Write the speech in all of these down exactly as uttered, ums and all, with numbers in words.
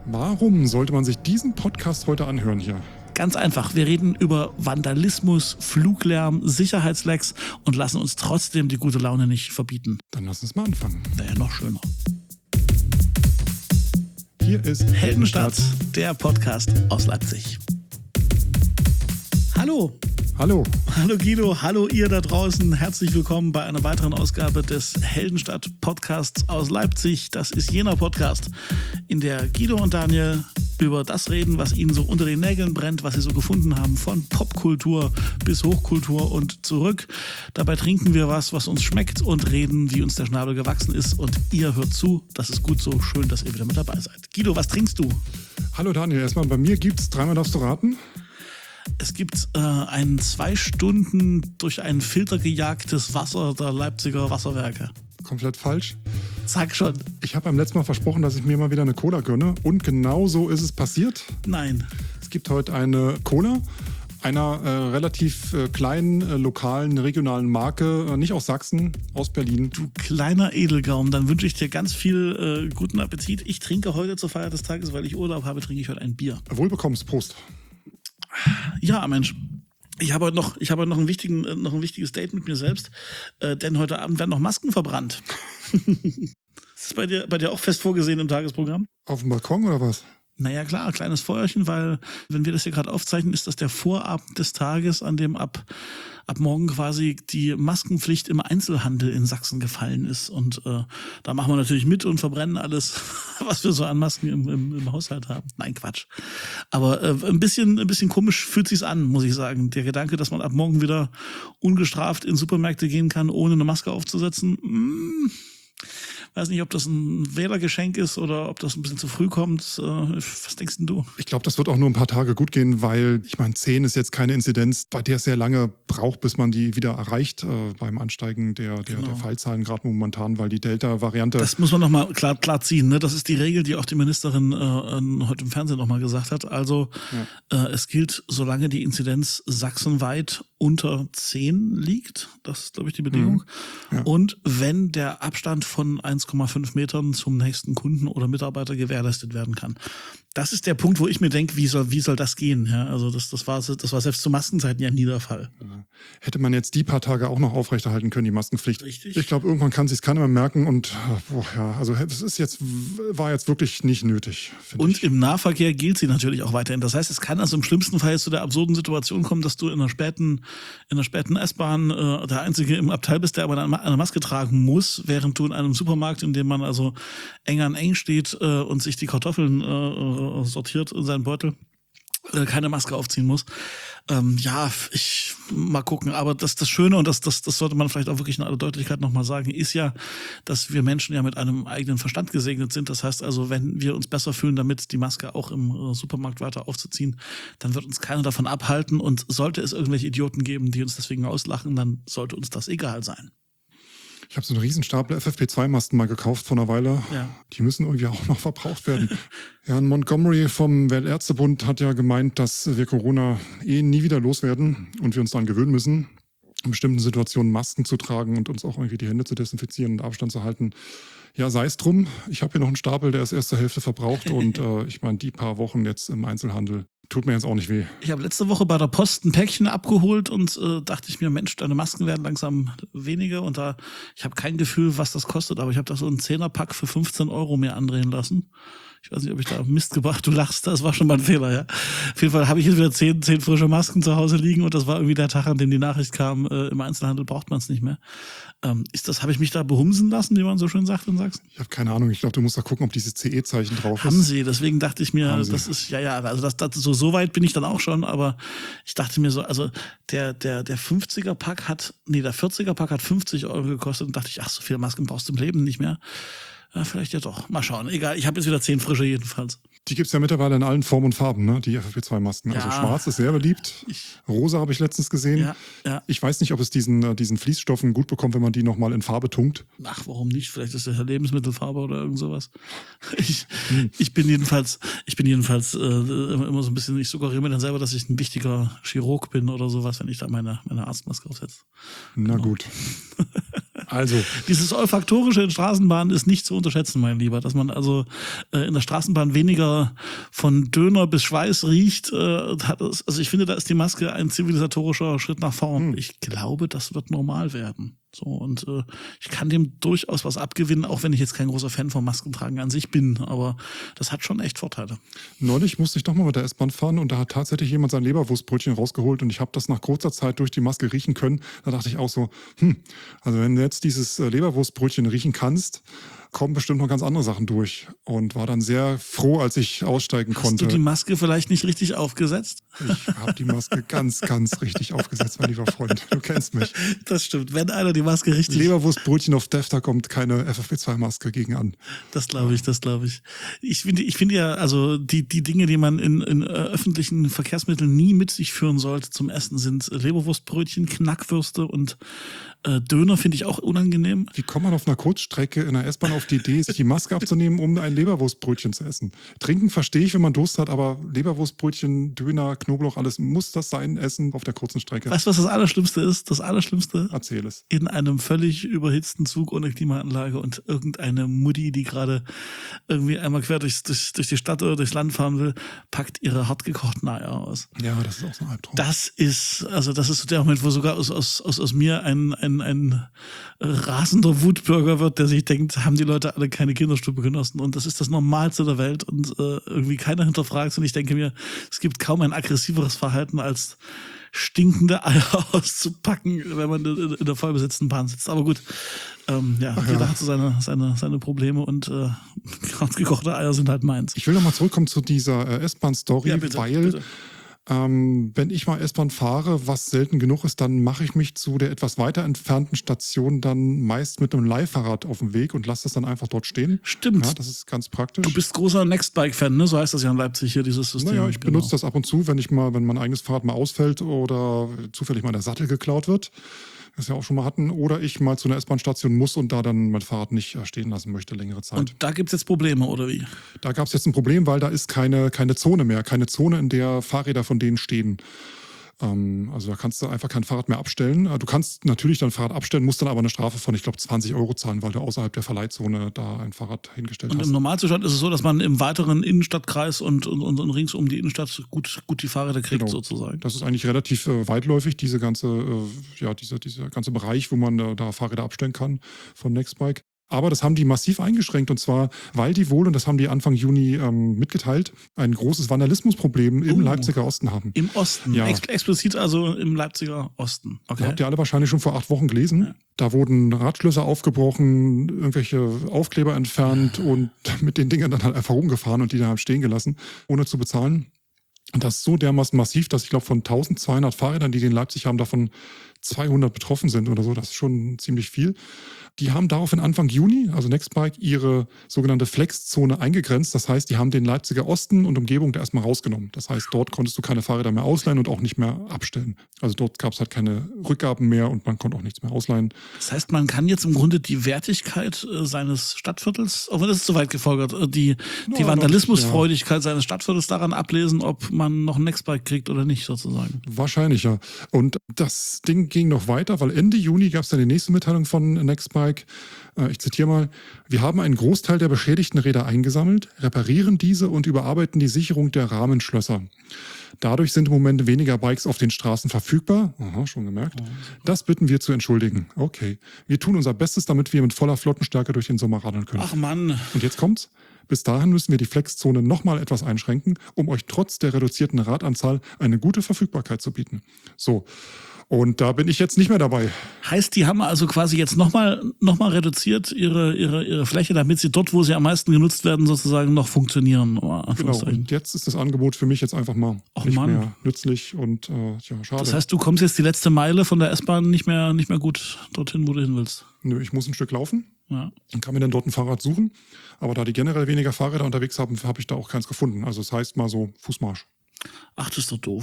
Warum sollte man sich diesen Podcast heute anhören hier? Ganz einfach, wir reden über Vandalismus, Fluglärm, Sicherheitslecks und lassen uns trotzdem die gute Laune nicht verbieten. Dann lass uns mal anfangen. Wäre ja noch schöner. Hier ist Heldenstadt, der Podcast aus Leipzig. Hallo. Hallo. Hallo Guido, hallo ihr da draußen. Herzlich willkommen bei einer weiteren Ausgabe des Heldenstadt Podcasts aus Leipzig. Das ist jener Podcast, in der Guido und Daniel über das reden, was ihnen so unter den Nägeln brennt, was sie so gefunden haben, von Popkultur bis Hochkultur und zurück. Dabei trinken wir was, was uns schmeckt und reden, wie uns der Schnabel gewachsen ist. Und ihr hört zu. Das ist gut so. Schön, dass ihr wieder mit dabei seid. Guido, was trinkst du? Hallo Daniel, erstmal bei mir gibt's, dreimal darfst du raten. Es gibt äh, ein zwei Stunden durch einen Filter gejagtes Wasser der Leipziger Wasserwerke. Komplett falsch. Sag schon. Ich habe beim letzten Mal versprochen, dass ich mir mal wieder eine Cola gönne. Und genau so ist es passiert. Nein. Es gibt heute eine Cola einer äh, relativ äh, kleinen, äh, lokalen, regionalen Marke, äh, nicht aus Sachsen, aus Berlin. Du kleiner Edelgaum, dann wünsche ich dir ganz viel äh, guten Appetit. Ich trinke heute zur Feier des Tages, weil ich Urlaub habe, trinke ich heute ein Bier. Wohlbekommst, Prost. Ja, Mensch. Ich habe heute noch, ich habe heute noch, einen wichtigen, noch ein wichtiges Date mit mir selbst, äh, denn heute Abend werden noch Masken verbrannt. Ist das bei dir, bei dir auch fest vorgesehen im Tagesprogramm? Auf dem Balkon oder was? Naja, klar, kleines Feuerchen, weil, wenn wir das hier gerade aufzeichnen, ist das der Vorabend des Tages, an dem ab, ab morgen quasi die Maskenpflicht im Einzelhandel in Sachsen gefallen ist. Und äh, da machen wir natürlich mit und verbrennen alles, was wir so an Masken im, im, im Haushalt haben. Nein, Quatsch. Aber äh, ein bisschen, ein bisschen komisch fühlt sich's an, muss ich sagen. Der Gedanke, dass man ab morgen wieder ungestraft in Supermärkte gehen kann, ohne eine Maske aufzusetzen, mh, weiß nicht, ob das ein Wählergeschenk ist oder ob das ein bisschen zu früh kommt. Was denkst denn du? Ich glaube, das wird auch nur ein paar Tage gut gehen, weil, ich meine, zehn ist jetzt keine Inzidenz, bei der es sehr lange braucht, bis man die wieder erreicht, äh, beim Ansteigen der, der, genau. der Fallzahlen, gerade momentan, weil die Delta-Variante... Das muss man nochmal klar, klar ziehen. Ne? Das ist die Regel, die auch die Ministerin äh, heute im Fernsehen nochmal gesagt hat. Also ja. äh, es gilt, solange die Inzidenz sachsenweit unter zehn liegt, das ist, glaube ich, die Bedingung. Mhm. Ja. Und wenn der Abstand von eins Komma fünf Metern zum nächsten Kunden oder Mitarbeiter gewährleistet werden kann. Das ist der Punkt, wo ich mir denke, wie soll, wie soll das gehen? Ja, also das, das war, das war selbst zu Maskenzeiten ja nie der Fall. Hätte man jetzt die paar Tage auch noch aufrechterhalten können, die Maskenpflicht. Richtig. Ich glaube, irgendwann kann sich keiner mehr merken und boah, ja, also das ist jetzt, war jetzt wirklich nicht nötig. Und ich. im Nahverkehr gilt sie natürlich auch weiterhin. Das heißt, es kann also im schlimmsten Fall zu der absurden Situation kommen, dass du in einer späten, in einer späten S-Bahn äh, der Einzige im Abteil bist, der aber eine Maske tragen muss, während du in einem Supermarkt, in dem man also eng an eng steht äh, und sich die Kartoffeln äh, sortiert in seinen Beutel, äh, keine Maske aufziehen muss. Ähm, ja, ich mal gucken. Aber das, das Schöne, und das, das, das sollte man vielleicht auch wirklich in aller Deutlichkeit nochmal sagen, ist ja, dass wir Menschen ja mit einem eigenen Verstand gesegnet sind. Das heißt also, wenn wir uns besser fühlen, damit die Maske auch im äh, Supermarkt weiter aufzuziehen, dann wird uns keiner davon abhalten. Und sollte es irgendwelche Idioten geben, die uns deswegen auslachen, dann sollte uns das egal sein. Ich habe so einen Riesenstapel F F P zwei Masten mal gekauft vor einer Weile. Ja. Die müssen irgendwie auch noch verbraucht werden. Ja, Montgomery vom Weltärztebund hat ja gemeint, dass wir Corona eh nie wieder loswerden und wir uns daran gewöhnen müssen, in bestimmten Situationen Masken zu tragen und uns auch irgendwie die Hände zu desinfizieren und Abstand zu halten. Ja, sei es drum. Ich habe hier noch einen Stapel, der ist erst zur Hälfte verbraucht und äh, ich meine, die paar Wochen jetzt im Einzelhandel tut mir jetzt auch nicht weh. Ich habe letzte Woche bei der Post ein Päckchen abgeholt und äh, dachte ich mir, Mensch, deine Masken werden langsam weniger und da, ich habe kein Gefühl, was das kostet, aber ich habe da so einen Zehnerpack für fünfzehn Euro mir andrehen lassen. Ich weiß nicht, ob ich da Mist gebracht, du lachst, das war schon mal ein Fehler, ja. Auf jeden Fall habe ich jetzt wieder zehn, zehn frische Masken zu Hause liegen und das war irgendwie der Tag, an dem die Nachricht kam, äh, im Einzelhandel braucht man es nicht mehr. Ähm, ist das, habe ich mich da behumsen lassen, wie man so schön sagt in Sachsen? Ich habe keine Ahnung, ich glaube, du musst da gucken, ob dieses C E-Zeichen drauf ist. Haben sie, deswegen dachte ich mir, Haben das sie. ist, ja, ja, also das, das so, so weit bin ich dann auch schon, aber ich dachte mir so, also der, der, der fünfziger-Pack hat, nee, der vierziger-Pack hat fünfzig Euro gekostet und dachte ich, ach, so viele Masken brauchst du im Leben nicht mehr. Ja, vielleicht ja doch. Mal schauen. Egal, ich habe jetzt wieder zehn frische jedenfalls. Die gibt's ja mittlerweile in allen Formen und Farben, ne? Die F F P zwei Masken. Ja. Also schwarz ist sehr beliebt. Ich, Rosa habe ich letztens gesehen. ja, ja. Ich weiß nicht, ob es diesen, äh, diesen Fließstoffen gut bekommt, wenn man die nochmal in Farbe tunkt. Ach, warum nicht? Vielleicht ist das ja Lebensmittelfarbe oder irgend sowas. Ich, ich bin jedenfalls, ich bin jedenfalls äh, immer, immer so ein bisschen, ich suggeriere mir dann selber, dass ich ein wichtiger Chirurg bin oder sowas, wenn ich da meine, meine Arztmaske aufsetze. Na Genau. gut. Also. Dieses Olfaktorische in Straßenbahnen ist nicht zu unterschätzen, mein Lieber. Dass man also äh, in der Straßenbahn weniger von Döner bis Schweiß riecht. Äh, hat es, also ich finde, da ist die Maske ein zivilisatorischer Schritt nach vorn. Hm. Ich glaube, das wird normal werden. So, und äh, ich kann dem durchaus was abgewinnen, auch wenn ich jetzt kein großer Fan vom Maskentragen an sich bin. Aber das hat schon echt Vorteile. Neulich musste ich doch mal mit der S-Bahn fahren und da hat tatsächlich jemand sein Leberwurstbrötchen rausgeholt und ich habe das nach kurzer Zeit durch die Maske riechen können. Da dachte ich auch so, hm, also wenn du jetzt dieses Leberwurstbrötchen riechen kannst, kommen bestimmt noch ganz andere Sachen durch. Und war dann sehr froh, als ich aussteigen Hast konnte. Hast du die Maske vielleicht nicht richtig aufgesetzt? Ich habe die Maske ganz, ganz richtig aufgesetzt, mein lieber Freund. Du kennst mich. Das stimmt. Wenn einer die Maske richtig... Leberwurstbrötchen auf Def, da kommt keine F F P zwei Maske gegen an. Das glaube ich, das glaube ich. Ich finde ich finde ja, also die, die Dinge, die man in, in öffentlichen Verkehrsmitteln nie mit sich führen sollte zum Essen, sind Leberwurstbrötchen, Knackwürste und äh, Döner finde ich auch unangenehm. Wie kommt man auf einer Kurzstrecke in der S-Bahn auf die Idee, sich die Maske abzunehmen, um ein Leberwurstbrötchen zu essen? Trinken verstehe ich, wenn man Durst hat, aber Leberwurstbrötchen, Döner, Knoblauch, alles, muss das sein, Essen auf der kurzen Strecke? Weißt du, was das Allerschlimmste ist? Das Allerschlimmste? Erzähl es. In einem völlig überhitzten Zug ohne Klimaanlage und irgendeine Mutti, die gerade irgendwie einmal quer durchs, durch, durch die Stadt oder durchs Land fahren will, packt ihre hartgekochten Eier aus. Ja, das ist auch so ein Albtraum. Das ist, also das ist der Moment, wo sogar aus, aus, aus, aus mir ein, ein, ein rasender Wutbürger wird, der sich denkt, haben die Leute alle keine Kinderstube genossen? Und das ist das Normalste der Welt und äh, irgendwie keiner hinterfragt. Und ich denke mir, es gibt kaum ein aggressiveres Verhalten als stinkende Eier auszupacken, wenn man in, in der vollbesetzten Bahn sitzt. Aber gut, ähm, ja, Ach jeder ja. hat so seine, seine, seine Probleme und äh, gekochte Eier sind halt meins. Ich will nochmal zurückkommen zu dieser äh, S-Bahn-Story, Ja, bitte, weil bitte. Ähm, wenn ich mal S-Bahn fahre, was selten genug ist, dann mache ich mich zu der etwas weiter entfernten Station dann meist mit einem Leihfahrrad auf dem Weg und lasse das dann einfach dort stehen. Stimmt. Ja, das ist ganz praktisch. Du bist großer Nextbike-Fan, ne? So heißt das ja in Leipzig hier, dieses System. Naja, ich Genau. benutze das ab und zu, wenn ich mal, wenn mein eigenes Fahrrad mal ausfällt oder zufällig mal der Sattel geklaut wird. Das wir auch schon mal hatten. Oder ich mal zu einer S-Bahn-Station muss und da dann mein Fahrrad nicht stehen lassen möchte, längere Zeit. Und da gibt es jetzt Probleme, oder wie? Da gab es jetzt ein Problem, weil da ist keine, keine Zone mehr. Keine Zone, in der Fahrräder von denen stehen. Ähm, also da kannst du einfach kein Fahrrad mehr abstellen. Du kannst natürlich dein Fahrrad abstellen, musst dann aber eine Strafe von, ich glaube, zwanzig Euro zahlen, weil du außerhalb der Verleihzone da ein Fahrrad hingestellt Und hast. im Normalzustand ist es so, dass man im weiteren Innenstadtkreis und, und, und, und rings um die Innenstadt gut, gut die Fahrräder kriegt, Genau. sozusagen. Das ist eigentlich relativ äh, weitläufig, diese ganze, äh, ja, dieser, dieser ganze Bereich, wo man äh, da Fahrräder abstellen kann von Nextbike. Aber das haben die massiv eingeschränkt und zwar, weil die wohl, und das haben die Anfang Juni ähm, mitgeteilt, ein großes Vandalismusproblem im Oh. Leipziger Osten haben. Im Osten, Ja. Ex explizit also im Leipziger Osten. Das Okay. habt ihr alle wahrscheinlich schon vor acht Wochen gelesen. Ja. Da wurden Radschlösser aufgebrochen, irgendwelche Aufkleber entfernt und mit den Dingern dann halt einfach rumgefahren und die dann halt stehen gelassen, ohne zu bezahlen. Und das ist so dermaßen massiv, dass ich glaube von eintausendzweihundert Fahrrädern, die die in Leipzig haben, davon zweihundert betroffen sind oder so. Das ist schon ziemlich viel. Die haben daraufhin Anfang Juni, also Nextbike, ihre sogenannte Flex-Zone eingegrenzt. Das heißt, die haben den Leipziger Osten und Umgebung da erstmal rausgenommen. Das heißt, dort konntest du keine Fahrräder mehr ausleihen und auch nicht mehr abstellen. Also dort gab es halt keine Rückgaben mehr und man konnte auch nichts mehr ausleihen. Das heißt, man kann jetzt im Grunde die Wertigkeit äh, seines Stadtviertels, auch wenn das ist zu weit gefolgert, äh, die, die Ja, Vandalismusfreudigkeit seines Stadtviertels daran ablesen, ob man noch ein Nextbike kriegt oder nicht, sozusagen. Wahrscheinlich, ja. Und das Ding ging noch weiter, weil Ende Juni gab es dann die nächste Mitteilung von Nextbike. Ich zitiere mal: Wir haben einen Großteil der beschädigten Räder eingesammelt, reparieren diese und überarbeiten die Sicherung der Rahmenschlösser. Dadurch sind im Moment weniger Bikes auf den Straßen verfügbar. Aha, schon gemerkt. Das bitten wir zu entschuldigen. Okay. Wir tun unser Bestes, damit wir mit voller Flottenstärke durch den Sommer radeln können. Ach Mann. Und jetzt kommt's. Bis dahin müssen wir die Flexzone nochmal etwas einschränken, um euch trotz der reduzierten Radanzahl eine gute Verfügbarkeit zu bieten. So. Und da bin ich jetzt nicht mehr dabei. Heißt, die haben also quasi jetzt nochmal noch mal reduziert ihre, ihre, ihre Fläche, damit sie dort, wo sie am meisten genutzt werden, sozusagen noch funktionieren. Genau, und jetzt ist das Angebot für mich jetzt einfach mal Och, nicht Mann. mehr nützlich und äh, ja, schade. Das heißt, du kommst jetzt die letzte Meile von der S-Bahn nicht mehr, nicht mehr gut dorthin, wo du hin willst. Nö, ich muss ein Stück laufen Ja. und kann mir dann dort ein Fahrrad suchen. Aber da die generell weniger Fahrräder unterwegs haben, habe ich da auch keins gefunden. Also das heißt mal so Fußmarsch. Ach, das ist doch doof.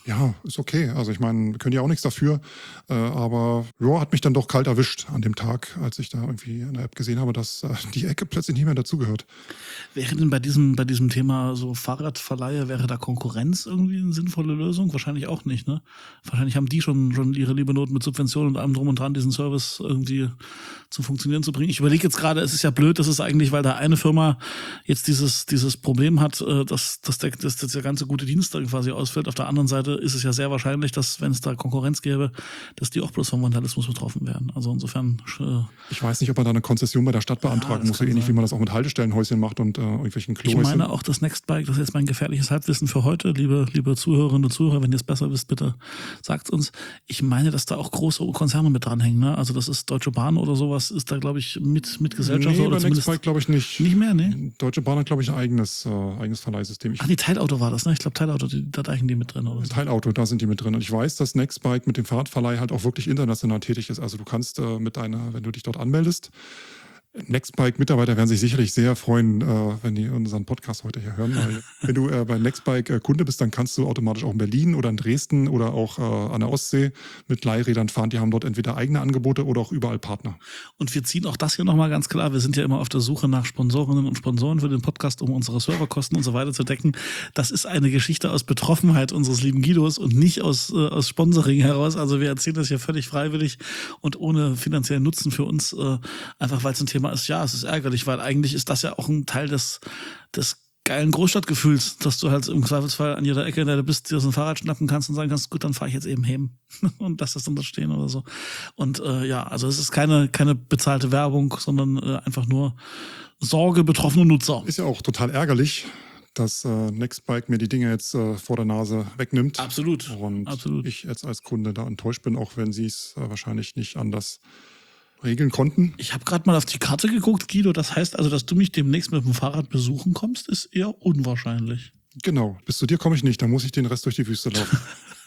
Ja, ist okay. Also ich meine, wir können ja auch nichts dafür. Äh, aber ja, hat mich dann doch kalt erwischt an dem Tag, als ich da irgendwie in der App gesehen habe, dass äh, die Ecke plötzlich nicht mehr dazugehört. Wäre denn bei diesem, bei diesem Thema so Fahrradverleihe, wäre da Konkurrenz irgendwie eine sinnvolle Lösung? Wahrscheinlich auch nicht, ne? Wahrscheinlich haben die schon, schon ihre liebe Not mit Subventionen und allem drum und dran, diesen Service irgendwie zum Funktionieren zu bringen. Ich überlege jetzt gerade, es ist ja blöd, das ist eigentlich, weil da eine Firma jetzt dieses, dieses Problem hat, äh, dass, dass, der, dass der ganze gute Dienst dann quasi ausfällt. Auf der anderen Seite ist es ja sehr wahrscheinlich, dass, wenn es da Konkurrenz gäbe, dass die auch bloß vom Vandalismus betroffen wären. Also insofern. Äh, ich weiß nicht, ob man da eine Konzession bei der Stadt beantragen ja, muss, so ähnlich sein, wie man das auch mit Haltestellenhäuschen macht und äh, irgendwelchen Klohäuschen. Ich meine auch das Nextbike, das ist jetzt mein gefährliches Halbwissen für heute, liebe, liebe Zuhörerinnen und Zuhörer, wenn ihr es besser wisst, bitte sagt uns. Ich meine, dass da auch große Konzerne mit dranhängen, ne? Also das ist Deutsche Bahn oder sowas, ist da, glaube ich, mit, mit Gesellschaft nee, oder bei Nextbike glaube ich nicht. Nicht mehr, ne? Deutsche Bahn hat, glaube ich, ein eigenes, äh, eigenes Verleihsystem. Ich Ach, die Teilauto war das, ne? Ich glaube, Teilauto, die, da eigen die mit drin, oder so. Teilauto, da sind die mit drin. Und ich weiß, dass Nextbike mit dem Fahrradverleih halt auch wirklich international tätig ist. Also du kannst äh, mit deiner, wenn du dich dort anmeldest, Nextbike-Mitarbeiter werden sich sicherlich sehr freuen, äh, wenn die unseren Podcast heute hier hören. Weil wenn du äh, bei Nextbike äh, Kunde bist, dann kannst du automatisch auch in Berlin oder in Dresden oder auch äh, an der Ostsee mit Leihrädern fahren. Die haben dort entweder eigene Angebote oder auch überall Partner. Und wir ziehen auch das hier nochmal ganz klar. Wir sind ja immer auf der Suche nach Sponsorinnen und Sponsoren für den Podcast, um unsere Serverkosten und so weiter zu decken. Das ist eine Geschichte aus Betroffenheit unseres lieben Guidos und nicht aus, äh, aus Sponsoring heraus. Also wir erzählen das hier völlig freiwillig und ohne finanziellen Nutzen für uns, äh, einfach weil es ein Thema ist. Ja, es ist ärgerlich, weil eigentlich ist das ja auch ein Teil des, des geilen Großstadtgefühls, dass du halt im Zweifelsfall an jeder Ecke, in der du bist, dir so ein Fahrrad schnappen kannst und sagen kannst, gut, dann fahre ich jetzt eben heim und lass das dann da stehen oder so. Und äh, ja, also es ist keine, keine bezahlte Werbung, sondern äh, einfach nur Sorge betroffener Nutzer. Ist ja auch total ärgerlich, dass äh, Nextbike mir die Dinge jetzt äh, vor der Nase wegnimmt. Absolut. Und Absolut. ich jetzt als Kunde da enttäuscht bin, auch wenn sie es äh, wahrscheinlich nicht anders regeln konnten. Ich habe gerade mal auf die Karte geguckt, Guido. Das heißt also, dass du mich demnächst mit dem Fahrrad besuchen kommst, ist eher unwahrscheinlich. Genau. Bis zu dir komme ich nicht. Da muss ich den Rest durch die Wüste laufen.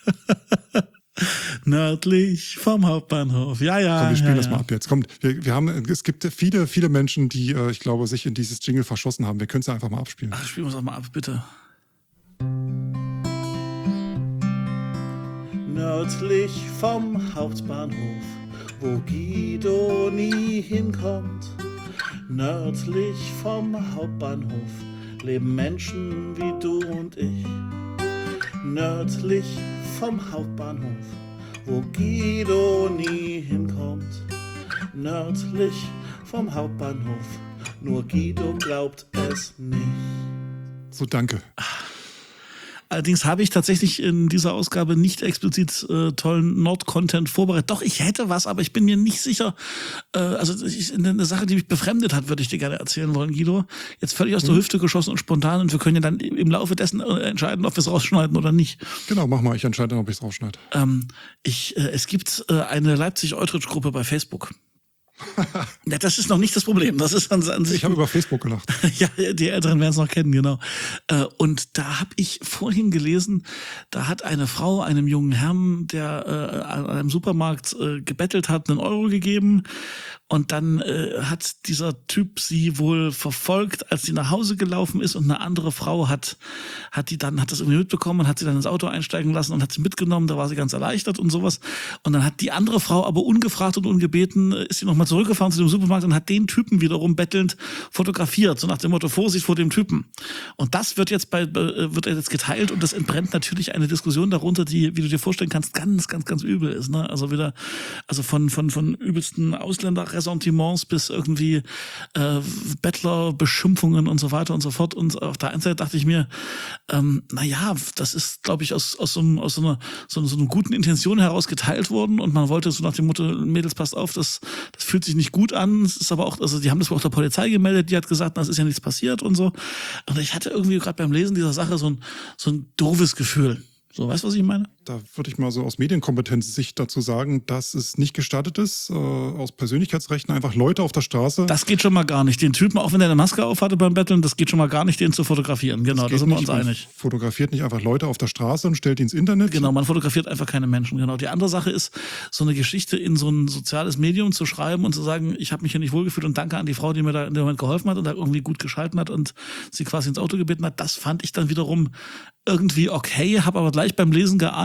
Nördlich vom Hauptbahnhof. Ja, ja. Komm, wir spielen ja, das ja. mal ab jetzt. Komm, wir, wir haben, es gibt viele, viele Menschen, die, äh, ich glaube, sich in dieses Jingle verschossen haben. Wir können es ja einfach mal abspielen. Ach, spielen wir es auch mal ab, bitte. Nördlich vom Hauptbahnhof, wo Guido nie hinkommt. Nördlich vom Hauptbahnhof leben Menschen wie du und ich. Nördlich vom Hauptbahnhof, wo Guido nie hinkommt. Nördlich vom Hauptbahnhof, nur Guido glaubt es nicht. So, danke. Allerdings habe ich tatsächlich in dieser Ausgabe nicht explizit äh, tollen Nord-Content vorbereitet. Doch, ich hätte was, aber ich bin mir nicht sicher. Äh, also ich, eine Sache, die mich befremdet hat, würde ich dir gerne erzählen wollen, Guido. Jetzt völlig aus der Mhm. Hüfte geschossen und spontan. Und wir können ja dann im Laufe dessen äh, entscheiden, ob wir es rausschneiden oder nicht. Genau, mach mal. Ich entscheide, ob ich es rausschneide. Ähm, ich, äh, es gibt äh, eine Leipzig-Eutrich-Gruppe bei Facebook. Ja, das ist noch nicht das Problem. Das ist an, an sich. Ich habe über Facebook gelacht. Ja, die Älteren werden es noch kennen, genau. Äh, Und da habe ich vorhin gelesen, da hat eine Frau einem jungen Herrn, der äh, an einem Supermarkt äh, gebettelt hat, einen Euro gegeben. Und dann äh, hat dieser Typ sie wohl verfolgt, als sie nach Hause gelaufen ist, und eine andere Frau hat, hat die dann, hat das irgendwie mitbekommen und hat sie dann ins Auto einsteigen lassen und hat sie mitgenommen. Da war sie ganz erleichtert und sowas. Und dann hat die andere Frau aber ungefragt und ungebeten, ist sie nochmal zurückgefahren zu dem Supermarkt und hat den Typen wiederum bettelnd fotografiert, so nach dem Motto, Vorsicht vor dem Typen. Und das wird jetzt bei, wird jetzt geteilt und das entbrennt natürlich eine Diskussion darunter, die, wie du dir vorstellen kannst, ganz, ganz, ganz übel ist, ne? Also wieder, also von, von, von übelsten Ausländerressentiments bis irgendwie äh, Bettlerbeschimpfungen und so weiter und so fort. Und auf der einen Seite dachte ich mir, ähm, naja, das ist, glaube ich, aus, aus, so, einem, aus so, einer, so, so einer guten Intention heraus geteilt worden und man wollte so nach dem Motto, Mädels, passt auf, das, das fühlt sich nicht gut an. Es ist aber auch, also die haben das auch der Polizei gemeldet, die hat gesagt, das ist ja nichts passiert und so. Und ich hatte irgendwie gerade beim Lesen dieser Sache so ein, so ein doofes Gefühl. So, weißt du, was ich meine? Da würde ich mal so aus Medienkompetenz-Sicht dazu sagen, dass es nicht gestattet ist, äh, aus Persönlichkeitsrechten einfach Leute auf der Straße. Das geht schon mal gar nicht. Den Typen, auch wenn er eine Maske auf hatte beim Betteln, das geht schon mal gar nicht, den zu fotografieren. Genau, da sind wir uns Man einig. fotografiert nicht einfach Leute auf der Straße und stellt die ins Internet. Genau, man fotografiert einfach keine Menschen. Genau. Die andere Sache ist, so eine Geschichte in so ein soziales Medium zu schreiben und zu sagen, ich habe mich hier nicht wohlgefühlt und danke an die Frau, die mir da in dem Moment geholfen hat und da irgendwie gut geschalten hat und sie quasi ins Auto gebeten hat. Das fand ich dann wiederum irgendwie okay, habe aber gleich beim Lesen geahnt,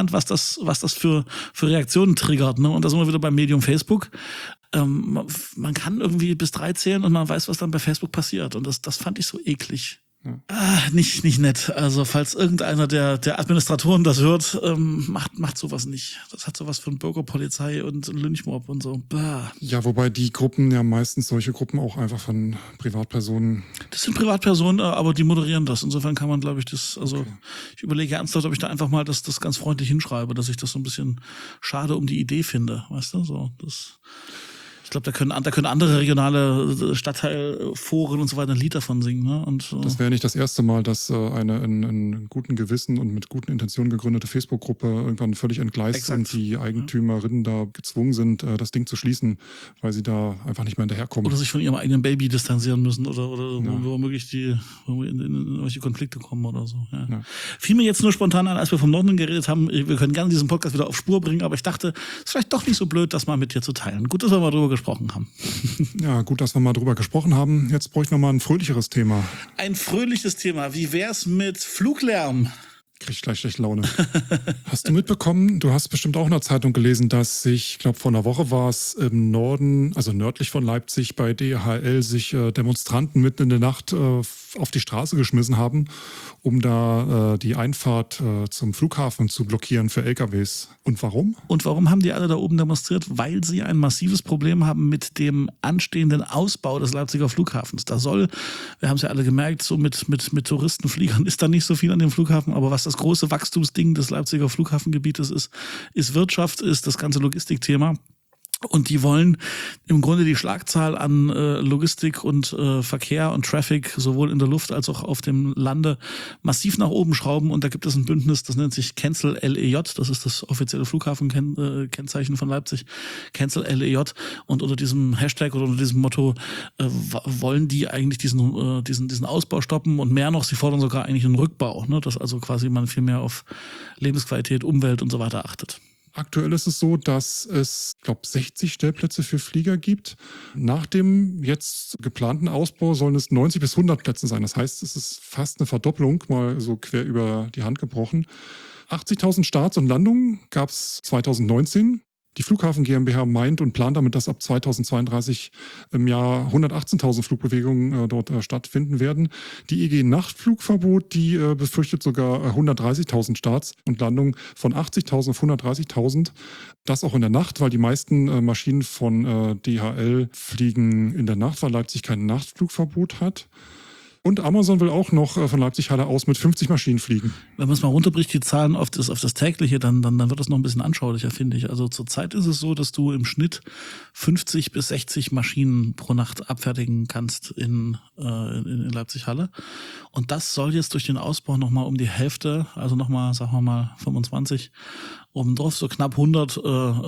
gespannt, was das, was das für, für Reaktionen triggert. Ne? Und da sind wir wieder beim Medium Facebook. Ähm, man, man kann irgendwie bis drei zählen und man weiß, was dann bei Facebook passiert. Und das, das fand ich so eklig. Ja. Ah, nicht, nicht nett. Also falls irgendeiner der, der Administratoren das hört, ähm, macht, macht sowas nicht. Das hat sowas von Bürgerpolizei und Lynchmob und so. Bah. Ja, wobei die Gruppen ja meistens solche Gruppen auch einfach von Privatpersonen. Das sind Privatpersonen, aber die moderieren das. Insofern kann man, glaube ich, das, also okay. Ich überlege ernsthaft, ob ich da einfach mal das, das ganz freundlich hinschreibe, dass ich das so ein bisschen schade um die Idee finde. Weißt du, so, das. Ich glaube, da können, da können andere regionale Stadtteilforen und so weiter ein Lied davon singen. Ne? Und, äh das wäre nicht das erste Mal, dass äh, eine in, in guten Gewissen und mit guten Intentionen gegründete Facebook-Gruppe irgendwann völlig entgleist Exakt. Und die Eigentümerinnen ja. da gezwungen sind, äh, das Ding zu schließen, weil sie da einfach nicht mehr hinterherkommen. Oder sich von ihrem eigenen Baby distanzieren müssen oder, oder ja. womöglich die in, in, in irgendwelche Konflikte kommen oder so. Ja. Ja. Fiel mir jetzt nur spontan an, als wir vom Norden geredet haben, wir können gerne diesen Podcast wieder auf Spur bringen, aber ich dachte, es ist vielleicht doch nicht so blöd, das mal mit dir zu teilen. Gut, dass wir mal drüber gesprochen haben. Ja, gut, dass wir mal drüber gesprochen haben. Jetzt bräuchten wir mal ein fröhlicheres Thema. Ein fröhliches Thema. Wie wär's mit Fluglärm? Krieg ich gleich schlechte Laune. Hast du mitbekommen, du hast bestimmt auch in der Zeitung gelesen, dass sich, ich glaube vor einer Woche war es im Norden, also nördlich von Leipzig bei D H L sich äh, Demonstranten mitten in der Nacht äh, auf die Straße geschmissen haben, um da äh, die Einfahrt äh, zum Flughafen zu blockieren für L K Ws. Und warum? Und warum haben die alle da oben demonstriert? Weil sie ein massives Problem haben mit dem anstehenden Ausbau des Leipziger Flughafens. Da soll, wir haben es ja alle gemerkt, so mit, mit, mit Touristenfliegern ist da nicht so viel an dem Flughafen, aber was das große Wachstumsding des Leipziger Flughafengebietes ist, ist Wirtschaft, ist das ganze Logistikthema. Und die wollen im Grunde die Schlagzahl an äh, Logistik und äh, Verkehr und Traffic sowohl in der Luft als auch auf dem Lande massiv nach oben schrauben. Und da gibt es ein Bündnis, das nennt sich Cancel L E J. Das ist das offizielle Flughafenkennzeichen von Leipzig. Cancel L E J. Und unter diesem Hashtag oder unter diesem Motto äh, wollen die eigentlich diesen, äh, diesen, diesen Ausbau stoppen. Und mehr noch, sie fordern sogar eigentlich einen Rückbau, ne? Dass also quasi man viel mehr auf Lebensqualität, Umwelt und so weiter achtet. Aktuell ist es so, dass es, ich glaube, sechzig Stellplätze für Flieger gibt. Nach dem jetzt geplanten Ausbau sollen es neunzig bis hundert Plätze sein. Das heißt, es ist fast eine Verdopplung, mal so quer über die Hand gebrochen. achtzigtausend Starts und Landungen gab es zweitausendneunzehn. Die Flughafen GmbH meint und plant damit, dass ab zweitausendzweiunddreißig im Jahr hundertachtzehntausend Flugbewegungen äh, dort äh, stattfinden werden. Die E G Nachtflugverbot, die äh, befürchtet sogar äh, hundertdreißigtausend Starts und Landungen von achtzigtausend auf hundertdreißigtausend. Das auch in der Nacht, weil die meisten äh, Maschinen von äh, D H L fliegen in der Nacht, weil Leipzig kein Nachtflugverbot hat. Und Amazon will auch noch von Leipzig-Halle aus mit fünfzig Maschinen fliegen. Wenn man es mal runterbricht, die Zahlen auf das, auf das tägliche, dann, dann, dann wird das noch ein bisschen anschaulicher, finde ich. Also zurzeit ist es so, dass du im Schnitt fünfzig bis sechzig Maschinen pro Nacht abfertigen kannst in, äh, in, in Leipzig-Halle. Und das soll jetzt durch den Ausbau nochmal um die Hälfte, also nochmal, sagen wir mal, fünfundzwanzig, obendrauf so knapp hundert äh,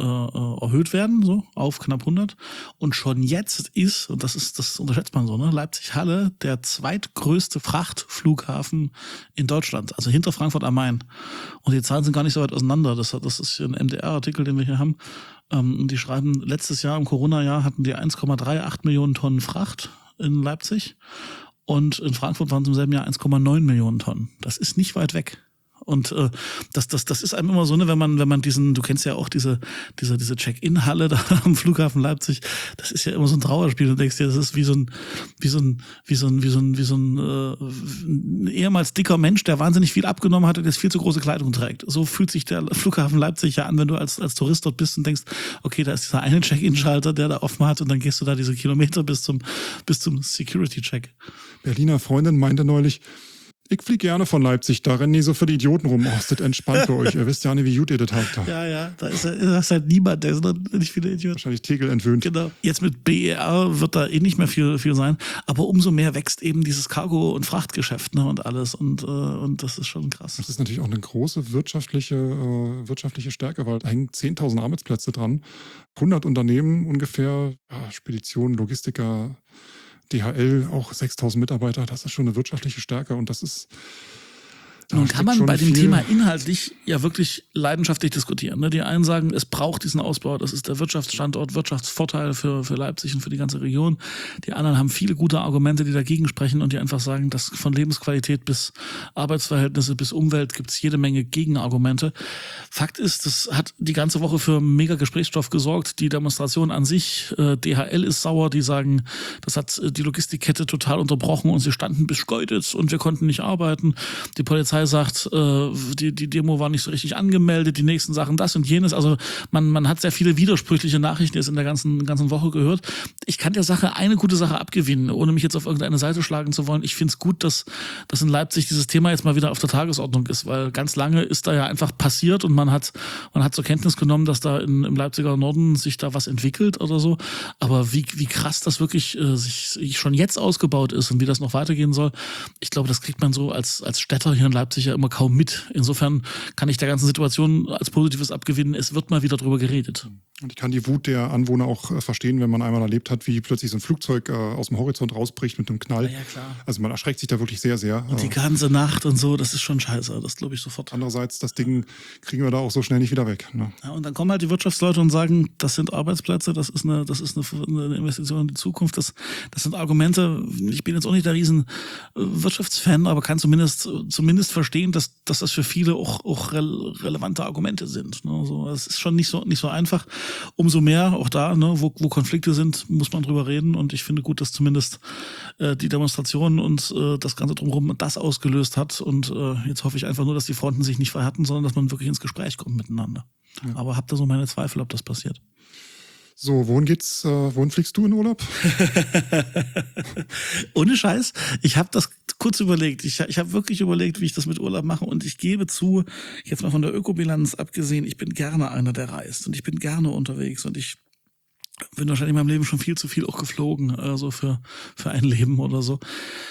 äh, erhöht werden, so auf knapp hundert. Und schon jetzt ist, und das ist, das unterschätzt man so, ne, Leipzig-Halle der zweitgrößte Frachtflughafen in Deutschland, also hinter Frankfurt am Main. Und die Zahlen sind gar nicht so weit auseinander. Das, das ist ein M D R-Artikel, den wir hier haben. Ähm, und die schreiben, letztes Jahr im Corona-Jahr hatten die eins Komma achtunddreißig Millionen Tonnen Fracht in Leipzig. Und in Frankfurt waren es im selben Jahr eins Komma neun Millionen Tonnen. Das ist nicht weit weg. Und äh, das, das, das ist einem immer so, ne, wenn man, wenn man diesen, du kennst ja auch diese, diese, diese Check-in-Halle da am Flughafen Leipzig, das ist ja immer so ein Trauerspiel. Du denkst dir, das ist wie so ein, wie so ein, wie so ein, wie so ein, wie so ein, äh, ein ehemals dicker Mensch, der wahnsinnig viel abgenommen hat und jetzt viel zu große Kleidung trägt. So fühlt sich der Flughafen Leipzig ja an, wenn du als, als Tourist dort bist und denkst, okay, da ist dieser eine Check-in-Schalter, der da offen hat und dann gehst du da diese Kilometer bis zum, bis zum Security-Check. Berliner Freundin meinte neulich, ich fliege gerne von Leipzig, da rennen die so für die Idioten rum. Oh, ist das entspannt bei euch. Ihr wisst ja nicht, wie gut ihr das habt da. Ja, ja, da ist, da ist halt niemand, da sind nicht viele Idioten. Wahrscheinlich Tegel entwöhnt. Genau. Jetzt mit B E R wird da eh nicht mehr viel, viel sein. Aber umso mehr wächst eben dieses Cargo- und Frachtgeschäft, ne, und alles. Und, äh, und das ist schon krass. Das ist natürlich auch eine große wirtschaftliche, äh, wirtschaftliche Stärke, weil da hängen zehntausend Arbeitsplätze dran. hundert Unternehmen ungefähr, ja, Speditionen, Logistiker, D H L, auch sechstausend Mitarbeiter, das ist schon eine wirtschaftliche Stärke und das ist, Nun kann man bei dem Thema inhaltlich ja wirklich leidenschaftlich diskutieren. Ne? Die einen sagen, es braucht diesen Ausbau, das ist der Wirtschaftsstandort, Wirtschaftsvorteil für, für Leipzig und für die ganze Region. Die anderen haben viele gute Argumente, die dagegen sprechen und die einfach sagen, dass von Lebensqualität bis Arbeitsverhältnisse bis Umwelt gibt es jede Menge Gegenargumente. Fakt ist, das hat die ganze Woche für mega Gesprächsstoff gesorgt. Die Demonstration an sich, äh, D H L ist sauer, die sagen, das hat die Logistikkette total unterbrochen und sie standen bis Schkeuditz und wir konnten nicht arbeiten. Die Polizei sagt, äh, die, die Demo war nicht so richtig angemeldet, die nächsten Sachen das und jenes. Also man, man hat sehr viele widersprüchliche Nachrichten jetzt in der ganzen, ganzen Woche gehört. Ich kann der Sache eine gute Sache abgewinnen, ohne mich jetzt auf irgendeine Seite schlagen zu wollen. Ich finde es gut, dass, dass in Leipzig dieses Thema jetzt mal wieder auf der Tagesordnung ist, weil ganz lange ist da ja einfach passiert und man hat, man hat zur Kenntnis genommen, dass da in, im Leipziger Norden sich da was entwickelt oder so. Aber wie, wie krass das wirklich äh, sich, sich schon jetzt ausgebaut ist und wie das noch weitergehen soll, ich glaube, das kriegt man so als, als Städter hier in Leipzig ja immer kaum mit. Insofern kann ich der ganzen Situation als Positives abgewinnen. Es wird mal wieder drüber geredet. Und ich kann die Wut der Anwohner auch äh, verstehen, wenn man einmal erlebt hat, wie plötzlich so ein Flugzeug äh, aus dem Horizont rausbricht mit einem Knall. Ja, ja, klar. Also man erschreckt sich da wirklich sehr, sehr. Und die ganze Nacht und so, das ist schon scheiße. Das glaube ich sofort. Andererseits, das Ding kriegen wir da auch so schnell nicht wieder weg. Ne? Ja, und dann kommen halt die Wirtschaftsleute und sagen, das sind Arbeitsplätze, das ist eine, das ist eine, eine Investition in die Zukunft, das, das sind Argumente. Ich bin jetzt auch nicht der riesen Wirtschaftsfan, aber kann zumindest, zumindest verstehen, dass, dass das für viele auch, auch relevante Argumente sind. Ne? So, es ist schon nicht so, nicht so einfach. Umso mehr auch da, ne, wo, wo Konflikte sind, muss man drüber reden. Und ich finde gut, dass zumindest äh, die Demonstration und äh, das Ganze drumherum das ausgelöst hat. Und äh, jetzt hoffe ich einfach nur, dass die Fronten sich nicht verhärten, sondern dass man wirklich ins Gespräch kommt miteinander. Ja. Aber habt da so meine Zweifel, ob das passiert. So, wohin geht's, äh, wohin fliegst du in Urlaub? Ohne Scheiß, ich habe das kurz überlegt. Ich, ich habe wirklich überlegt, wie ich das mit Urlaub mache. Und ich gebe zu, jetzt mal von der Ökobilanz abgesehen, ich bin gerne einer, der reist. Und ich bin gerne unterwegs. Und ich bin wahrscheinlich in meinem Leben schon viel zu viel auch geflogen, also für, für ein Leben oder so.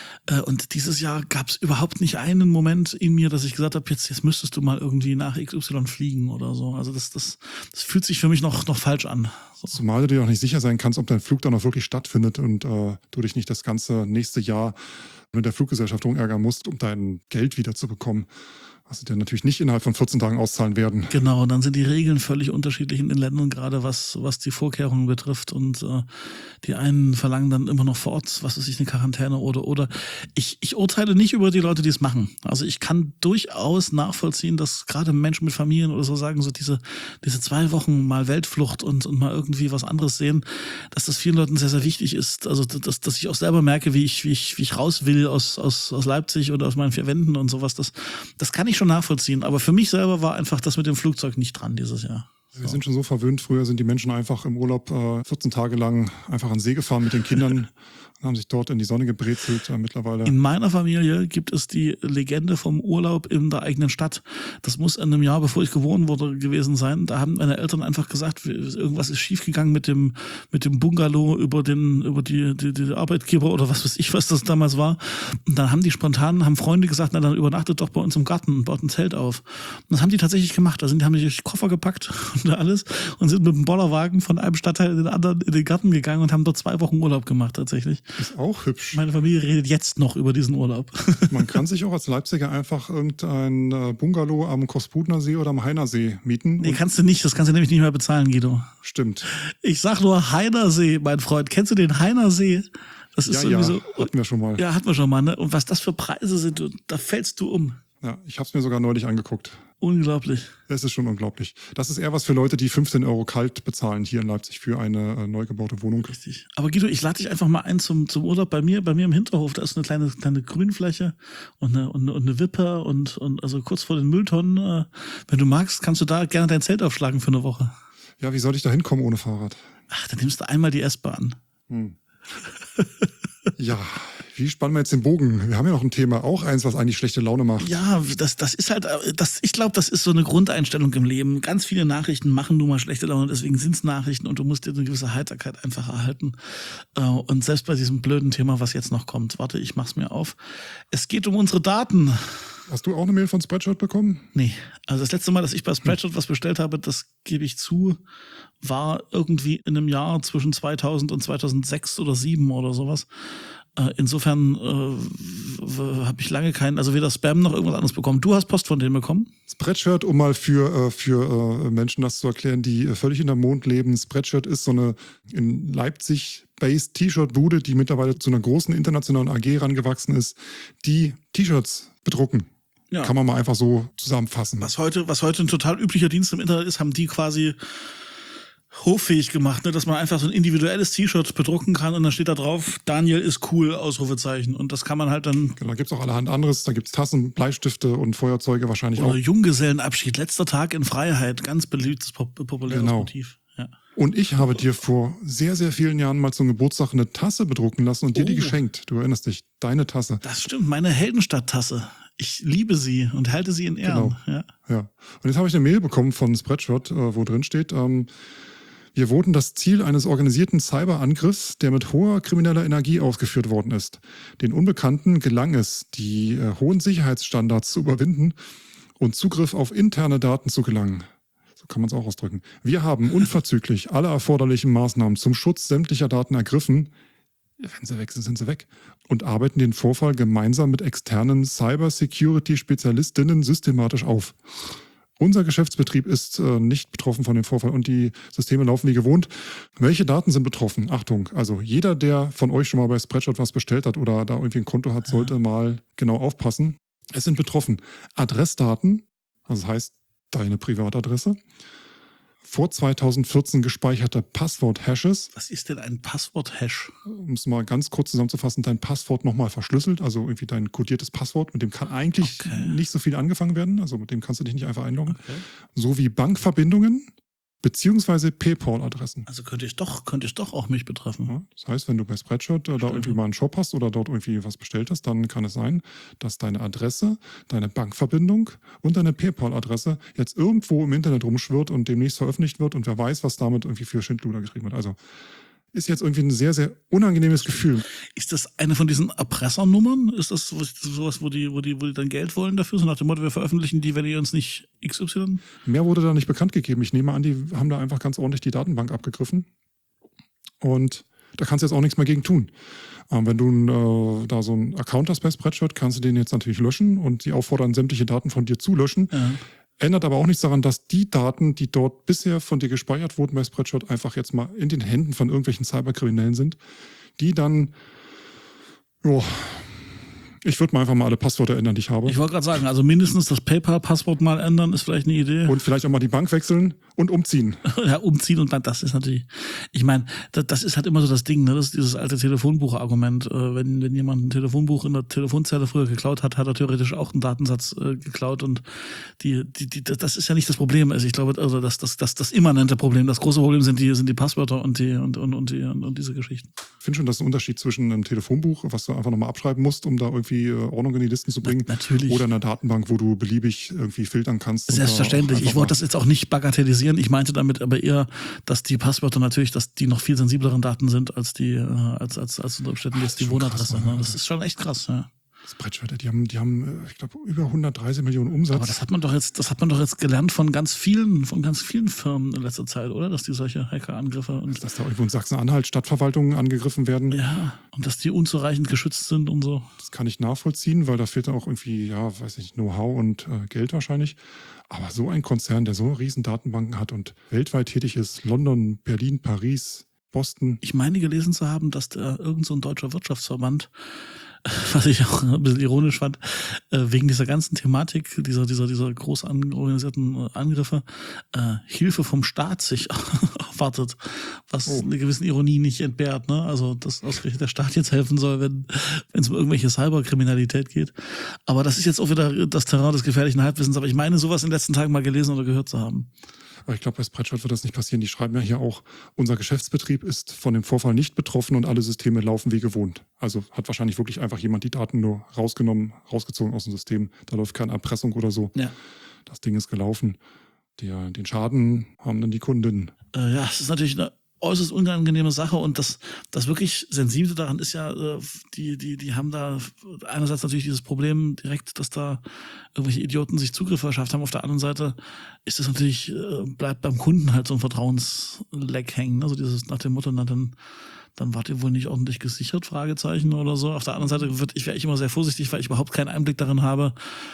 Und dieses Jahr gab es überhaupt nicht einen Moment in mir, dass ich gesagt habe, jetzt, jetzt müsstest du mal irgendwie nach X Y fliegen oder so. Also das, das, das fühlt sich für mich noch, noch falsch an. So. Zumal du dir auch nicht sicher sein kannst, ob dein Flug dann auch wirklich stattfindet und äh, du dich nicht das ganze nächste Jahr mit der Fluggesellschaft ärgern musst, um dein Geld wieder zu bekommen. Was sie dir natürlich nicht innerhalb von vierzehn Tagen auszahlen werden. Genau, dann sind die Regeln völlig unterschiedlich in den Ländern, gerade was was die Vorkehrungen betrifft. Und äh, die einen verlangen dann immer noch vor Ort, was weiß ich, eine Quarantäne oder oder. Ich, ich urteile nicht über die Leute, die es machen. Also ich kann durchaus nachvollziehen, dass gerade Menschen mit Familien oder so sagen, so diese diese zwei Wochen mal Weltflucht und und mal irgendwie was anderes sehen, dass das vielen Leuten sehr, sehr wichtig ist. Also dass, dass ich auch selber merke, wie ich wie ich wie ich raus will aus aus aus Leipzig oder aus meinen vier Wänden und sowas. Das das kann ich schon nachvollziehen. Aber für mich selber war einfach das mit dem Flugzeug nicht dran dieses Jahr. Wir so. sind schon so verwöhnt. Früher sind die Menschen einfach im Urlaub äh, vierzehn Tage lang einfach an den See gefahren mit den Kindern und haben sich dort in die Sonne gebrezelt äh, mittlerweile. In meiner Familie gibt es die Legende vom Urlaub in der eigenen Stadt. Das muss in einem Jahr, bevor ich geboren wurde, gewesen sein. Da haben meine Eltern einfach gesagt, irgendwas ist schiefgegangen mit dem mit dem Bungalow über den über die, die, die Arbeitgeber oder was weiß ich, was das damals war. Und dann haben die spontan, haben Freunde gesagt, na dann übernachtet doch bei uns im Garten und baut ein Zelt auf. Und das haben die tatsächlich gemacht. Da sind, die haben sich Koffer gepackt und alles und sind mit dem Bollerwagen von einem Stadtteil in den anderen in den Garten gegangen und haben dort zwei Wochen Urlaub gemacht tatsächlich. Ist auch hübsch. Meine Familie redet jetzt noch über diesen Urlaub. Man kann sich auch als Leipziger einfach irgendein Bungalow am Kosputner See oder am Heinersee mieten. Nee, kannst du nicht. Das kannst du nämlich nicht mehr bezahlen, Guido. Stimmt. Ich sag nur Heinersee, mein Freund. Kennst du den Heinersee? Das ist ja, irgendwie ja, so. Hatten wir schon mal. Ja, hatten wir schon mal, ne? Und was das für Preise sind, da fällst du um. Ja, ich habe es mir sogar neulich angeguckt. Unglaublich. Es ist schon unglaublich. Das ist eher was für Leute, die fünfzehn Euro kalt bezahlen hier in Leipzig für eine äh, neu gebaute Wohnung. Richtig. Aber Guido, ich lade dich einfach mal ein zum, zum Urlaub bei mir, bei mir im Hinterhof. Da ist eine kleine, kleine Grünfläche und eine, und eine, und eine Wippe und, und also kurz vor den Mülltonnen. Äh, wenn du magst, kannst du da gerne dein Zelt aufschlagen für eine Woche. Ja, wie soll ich da hinkommen ohne Fahrrad? Ach, dann nimmst du einmal die S-Bahn. Hm. Ja, wie spannen wir jetzt den Bogen? Wir haben ja noch ein Thema, auch eins, was eigentlich schlechte Laune macht. Ja, das, das ist halt, das, ich glaube, das ist so eine Grundeinstellung im Leben. Ganz viele Nachrichten machen nun mal schlechte Laune, deswegen sind es Nachrichten und du musst dir eine gewisse Heiterkeit einfach erhalten. Und selbst bei diesem blöden Thema, was jetzt noch kommt, warte, ich mach's mir auf. Es geht um unsere Daten. Hast du auch eine Mail von Spreadshirt bekommen? Nee, also das letzte Mal, dass ich bei Spreadshirt was bestellt habe, das gebe ich zu, war irgendwie in einem Jahr zwischen zweitausend und zweitausendsechs oder sieben oder sowas. Äh, insofern äh, habe ich lange keinen, also weder Spam noch irgendwas anderes bekommen. Du hast Post von denen bekommen? Spreadshirt, um mal für, äh, für äh, Menschen das zu erklären, die äh, völlig in der Mond leben. Spreadshirt ist so eine in Leipzig-based T-Shirt-Bude, die mittlerweile zu einer großen internationalen A G rangewachsen ist, die T-Shirts bedrucken. Ja. Kann man mal einfach so zusammenfassen. Was heute, was heute ein total üblicher Dienst im Internet ist, haben die quasi hoffähig gemacht, ne? Dass man einfach so ein individuelles T-Shirt bedrucken kann und dann steht da drauf, Daniel ist cool, Ausrufezeichen. Und das kann man halt dann... Genau, da gibt es auch allerhand anderes. Da gibt es Tassen, Bleistifte und Feuerzeuge wahrscheinlich Oder auch. Junggesellenabschied, letzter Tag in Freiheit, ganz beliebtes, populäres Genau. Motiv. Ja. Und ich habe dir vor sehr, sehr vielen Jahren mal zum Geburtstag eine Tasse bedrucken lassen und dir die Oh. geschenkt. Du erinnerst dich, deine Tasse. Das stimmt, meine Heldenstadt-Tasse. Ich liebe sie und halte sie in Ehren. Genau. Ja. Ja. Und jetzt habe ich eine Mail bekommen von Spreadshirt, äh, wo drin steht, ähm, wir wurden das Ziel eines organisierten Cyberangriffs, der mit hoher krimineller Energie ausgeführt worden ist. Den Unbekannten gelang es, die äh, hohen Sicherheitsstandards zu überwinden und Zugriff auf interne Daten zu gelangen. So kann man es auch ausdrücken. Wir haben unverzüglich alle erforderlichen Maßnahmen zum Schutz sämtlicher Daten ergriffen. Wenn sie weg sind, sind sie weg. Und arbeiten den Vorfall gemeinsam mit externen Cybersecurity-Spezialistinnen systematisch auf. Unser Geschäftsbetrieb ist äh, nicht betroffen von dem Vorfall und die Systeme laufen wie gewohnt. Welche Daten sind betroffen? Achtung, also jeder, der von euch schon mal bei Spreadshirt was bestellt hat oder da irgendwie ein Konto hat, sollte ja. mal genau aufpassen. Es sind betroffen Adressdaten, also das heißt deine Privatadresse, vor zweitausendvierzehn gespeicherte Passwort-Hashes. Was ist denn ein Passwort-Hash? Um es mal ganz kurz zusammenzufassen, dein Passwort nochmal verschlüsselt, also irgendwie dein kodiertes Passwort, mit dem kann eigentlich okay. nicht so viel angefangen werden, also mit dem kannst du dich nicht einfach einloggen. Okay. Sowie Bankverbindungen beziehungsweise PayPal-Adressen. Also könnte ich doch, könnte ich doch auch mich betreffen. Ja, das heißt, wenn du bei Spreadshirt äh, da irgendwie mal einen Shop hast oder dort irgendwie was bestellt hast, dann kann es sein, dass deine Adresse, deine Bankverbindung und deine PayPal-Adresse jetzt irgendwo im Internet rumschwirrt und demnächst veröffentlicht wird und wer weiß, was damit irgendwie für Schindluder getrieben wird. Also ist jetzt irgendwie ein sehr, sehr unangenehmes Gefühl. Ist das eine von diesen Erpressernummern? Ist das sowas, wo die, wo die, wo die dann Geld wollen dafür? So nach dem Motto, wir veröffentlichen die, wenn ihr uns nicht X Y? Mehr wurde da nicht bekannt gegeben. Ich nehme an, die haben da einfach ganz ordentlich die Datenbank abgegriffen. Und da kannst du jetzt auch nichts mehr gegen tun. Ähm, wenn du äh, da so einen Account hast bei Spreadshirt, kannst du den jetzt natürlich löschen und sie auffordern, sämtliche Daten von dir zu löschen. Ja. Ändert aber auch nichts daran, dass die Daten, die dort bisher von dir gespeichert wurden bei Spreadshirt, einfach jetzt mal in den Händen von irgendwelchen Cyberkriminellen sind, die dann, jo, ich würde mal einfach mal alle Passwörter ändern, die ich habe. Ich wollte gerade sagen, also mindestens das PayPal-Passwort mal ändern, ist vielleicht eine Idee. Und vielleicht auch mal die Bank wechseln und umziehen. Ja, umziehen und dann, das ist natürlich, ich meine, das, das ist halt immer so das Ding, ne? Das ist dieses alte Telefonbuch-Argument. Äh, wenn, wenn jemand ein Telefonbuch in der Telefonzelle früher geklaut hat, hat er theoretisch auch einen Datensatz äh, geklaut und die, die, die, das ist ja nicht das Problem. Also ich glaube, also das, das, das, das immanente Problem, das große Problem sind die, sind die Passwörter und die, und, und, und die, und, und diese Geschichten. Ich finde schon, das ist ein Unterschied zwischen einem Telefonbuch, was du einfach nochmal abschreiben musst, um da irgendwie Ordnung in die Listen zu bringen. Na, natürlich. Oder einer Datenbank, wo du beliebig irgendwie filtern kannst. Selbstverständlich. Ich wollte das jetzt auch nicht bagatellisieren. Ich meinte damit aber eher, dass die Passwörter natürlich, dass die noch viel sensibleren Daten sind als die, als, als, als unter Umständen jetzt die Wohnadresse. Krass, ne? Das ist schon echt krass, ja. Spreadshirt, die haben, die haben, ich glaube, über hundertdreißig Millionen Umsatz. Aber das hat man doch jetzt, das hat man doch jetzt gelernt von ganz vielen, von ganz vielen Firmen in letzter Zeit, oder? Dass die solche Hackerangriffe und. Dass da irgendwo in Sachsen-Anhalt Stadtverwaltungen angegriffen werden. Ja, und dass die unzureichend geschützt sind und so. Das kann ich nachvollziehen, weil da fehlt dann auch irgendwie, ja, weiß nicht, Know-how und äh, Geld wahrscheinlich. Aber so ein Konzern, der so riesen Datenbanken hat und weltweit tätig ist, London, Berlin, Paris, Boston. Ich meine gelesen zu haben, dass da irgend so ein deutscher Wirtschaftsverband, was ich auch ein bisschen ironisch fand, wegen dieser ganzen Thematik, dieser, dieser, dieser groß organisierten Angriffe, äh, Hilfe vom Staat sich erwartet, was oh. eine gewisse Ironie nicht entbehrt, ne? Also, dass ausgerechnet der Staat jetzt helfen soll, wenn wenn es um irgendwelche Cyberkriminalität geht. Aber das ist jetzt auch wieder das Terrain des gefährlichen Halbwissens, aber ich meine, sowas in den letzten Tagen mal gelesen oder gehört zu haben. Aber ich glaube, bei Spreadshirt wird das nicht passieren. Die schreiben ja hier auch, unser Geschäftsbetrieb ist von dem Vorfall nicht betroffen und alle Systeme laufen wie gewohnt. Also hat wahrscheinlich wirklich einfach jemand die Daten nur rausgenommen, rausgezogen aus dem System. Da läuft keine Erpressung oder so. Ja. Das Ding ist gelaufen. Der, den Schaden haben dann die Kundinnen. Äh, ja, es ist natürlich eine äußerst unangenehme Sache und das, das wirklich Sensible daran ist ja, die, die, die haben da einerseits natürlich dieses Problem direkt, dass da irgendwelche Idioten sich Zugriff verschafft haben. Auf der anderen Seite ist das natürlich, bleibt beim Kunden halt so ein Vertrauensleck hängen. Also dieses nach dem Motto, na dann, dann wart ihr wohl nicht ordentlich gesichert, Fragezeichen oder so. Auf der anderen Seite wird, ich wäre ich immer sehr vorsichtig, weil ich überhaupt keinen Einblick darin habe,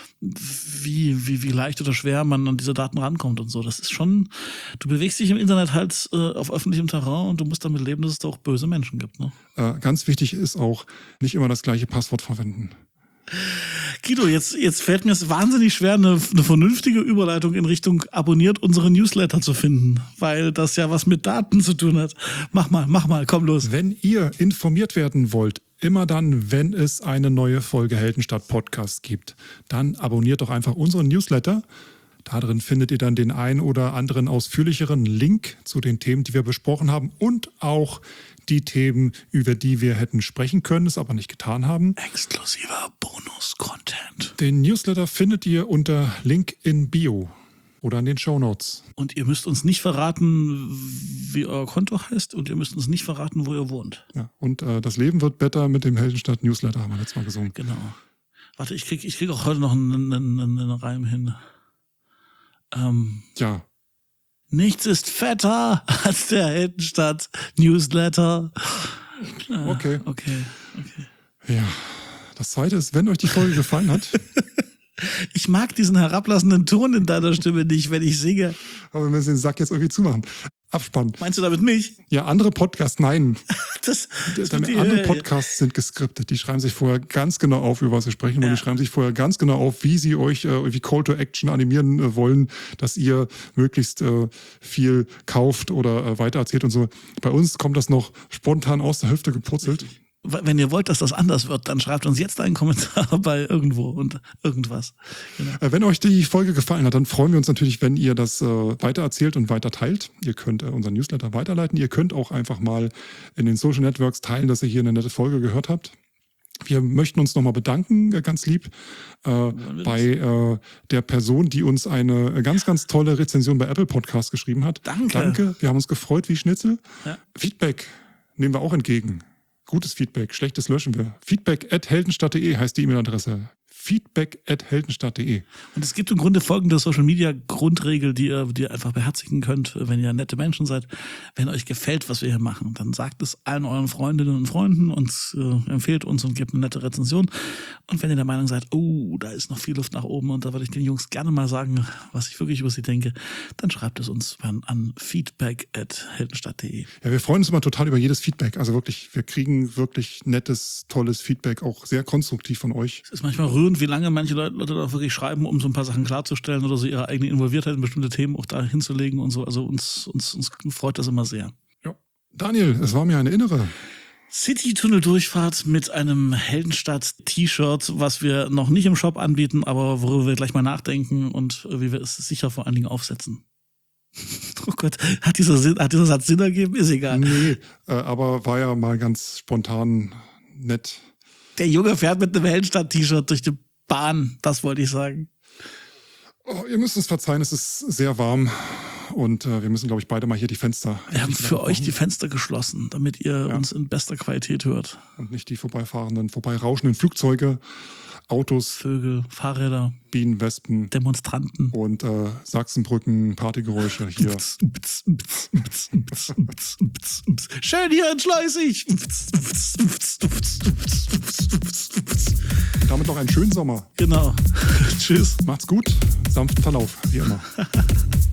wie, wie, wie leicht oder schwer man an diese Daten rankommt und so. Das ist schon, du bewegst dich im Internet halt äh, auf öffentlichem Terrain und du musst damit leben, dass es da auch böse Menschen gibt. Ne? Äh, ganz wichtig ist auch, nicht immer das gleiche Passwort verwenden. Guido, jetzt, jetzt fällt mir es wahnsinnig schwer, eine, eine vernünftige Überleitung in Richtung abonniert unsere Newsletter zu finden, weil das ja was mit Daten zu tun hat. Mach mal, mach mal, komm los. Wenn ihr informiert werden wollt, immer dann, wenn es eine neue Folge Heldenstadt Podcast gibt, dann abonniert doch einfach unseren Newsletter. Darin findet ihr dann den ein oder anderen ausführlicheren Link zu den Themen, die wir besprochen haben und auch die Themen, über die wir hätten sprechen können, es aber nicht getan haben. Exklusiver Bonus-Content. Den Newsletter findet ihr unter Link in Bio oder in den Shownotes. Und ihr müsst uns nicht verraten, wie euer Konto heißt und ihr müsst uns nicht verraten, wo ihr wohnt. Ja, und äh, das Leben wird besser mit dem Heldenstadt Newsletter, haben wir letztes Mal gesungen. Genau. Warte, ich krieg, ich krieg auch heute noch einen, einen, einen, einen Reim hin. Ähm, ja. Nichts ist fetter als der Heldenstadt Newsletter. Ah, okay. Okay, okay. Ja. Das zweite ist, wenn euch die Folge gefallen hat. Ich mag diesen herablassenden Ton in deiner Stimme nicht, wenn ich singe. Aber wir müssen den Sack jetzt irgendwie zumachen. Abspann. Meinst du damit mich? Ja, andere Podcasts, nein. Das, das Damit die, andere äh, Podcasts sind geskriptet. Die schreiben sich vorher ganz genau auf, über was sie sprechen wollen. Ja. Die schreiben sich vorher ganz genau auf, wie sie euch äh, wie Call to Action animieren äh, wollen, dass ihr möglichst äh, viel kauft oder äh, weitererzählt und so. Bei uns kommt das noch spontan aus der Hüfte gepurzelt. Wenn ihr wollt, dass das anders wird, dann schreibt uns jetzt einen Kommentar bei irgendwo und irgendwas. Genau. Äh, wenn euch die Folge gefallen hat, dann freuen wir uns natürlich, wenn ihr das äh, weitererzählt und weiter teilt. Ihr könnt äh, unseren Newsletter weiterleiten. Ihr könnt auch einfach mal in den Social Networks teilen, dass ihr hier eine nette Folge gehört habt. Wir möchten uns nochmal bedanken, äh, ganz lieb, äh, bei äh, der Person, die uns eine ganz, ganz tolle Rezension bei Apple Podcast geschrieben hat. Danke. Danke, wir haben uns gefreut wie Schnitzel. Ja. Feedback nehmen wir auch entgegen. Gutes Feedback, schlechtes löschen wir. Feedback at heldenstadt punkt de heißt die E-Mail-Adresse. Feedback at heldenstadt punkt de. Und es gibt im Grunde folgende Social-Media-Grundregel, die ihr, die ihr einfach beherzigen könnt, wenn ihr nette Menschen seid. Wenn euch gefällt, was wir hier machen, dann sagt es allen euren Freundinnen und Freunden und äh, empfehlt uns und gebt eine nette Rezension. Und wenn ihr der Meinung seid, oh, da ist noch viel Luft nach oben und da würde ich den Jungs gerne mal sagen, was ich wirklich über sie denke, dann schreibt es uns an, an feedback at heldenstadt punkt de. Ja, wir freuen uns immer total über jedes Feedback. Also wirklich, wir kriegen wirklich nettes, tolles Feedback, auch sehr konstruktiv von euch. Es ist manchmal rührend, wie lange manche Leute, Leute da wirklich schreiben, um so ein paar Sachen klarzustellen oder so ihre eigene Involviertheit in bestimmte Themen auch da hinzulegen und so. Also uns, uns, uns freut das immer sehr. Ja. Daniel, es war mir eine innere City-Tunnel-Durchfahrt mit einem Heldenstadt-T-Shirt, was wir noch nicht im Shop anbieten, aber worüber wir gleich mal nachdenken und wie wir es sicher vor allen Dingen aufsetzen. Oh Gott, hat dieser, Sinn, hat dieser Satz Sinn ergeben? Ist egal. Nee, äh, aber war ja mal ganz spontan nett. Der Junge fährt mit einem Heldenstadt-T-Shirt durch die Bahn, das wollte ich sagen. Oh, ihr müsst uns verzeihen, es ist sehr warm und äh, wir müssen, glaube ich, beide mal hier die Fenster... Wir haben für euch die Fenster geschlossen, damit ihr Ja. uns in bester Qualität hört. Und nicht die vorbeifahrenden, vorbeirauschenden Flugzeuge, Autos, Vögel, Fahrräder, Bienen, Wespen Demonstranten. und äh, Sachsenbrücken, Partygeräusche hier. Schön hier in Schleusig. Damit noch einen schönen Sommer. Genau. Tschüss. Macht's gut, sanften Verlauf, wie immer.